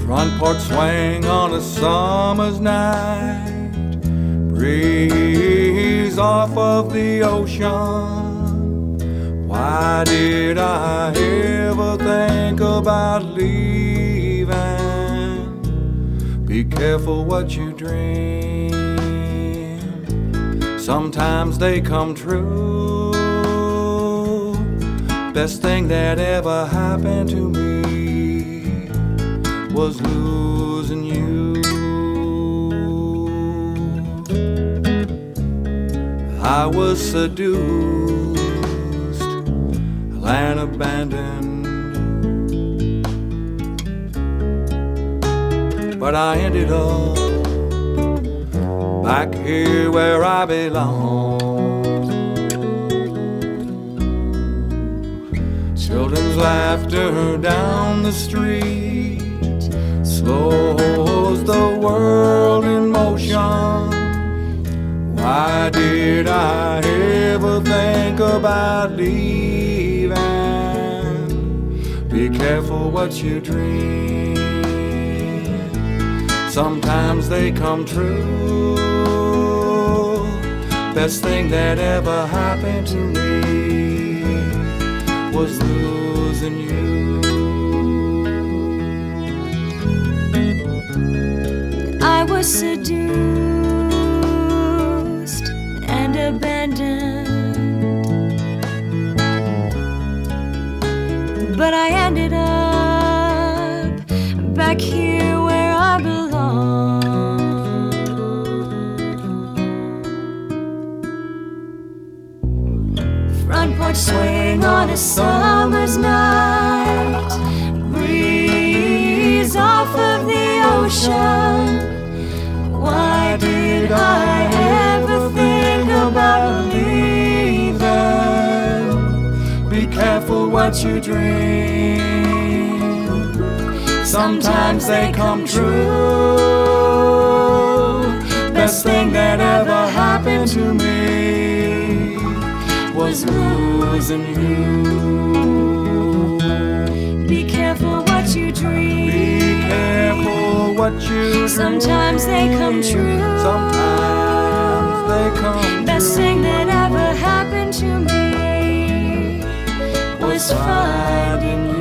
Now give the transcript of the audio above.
Front porch swing on a summer's night, breeze off of the ocean. Why did I ever think about leaving? Be careful what you dream, sometimes they come true. Best thing that ever happened to me was losing you. I was seduced, land abandoned, but I ended up back here where I belong. Children's laughter down the street slows the world in motion. Why did I ever think about leaving? Be careful what you dream, sometimes they come true. Best thing that ever happened to me was losing you. I was seduced and abandoned, but I ended up back here where I belong. Front porch swing on a summer's night, breeze off of the ocean. Why did I ever think about leaving? Be careful what you dream, sometimes they come true. Best thing that ever happened to me was losing you. Be careful what you dream. Be careful what you dream. Sometimes they come true. Sometimes they come Best true. thing that ever happened to me was finding you.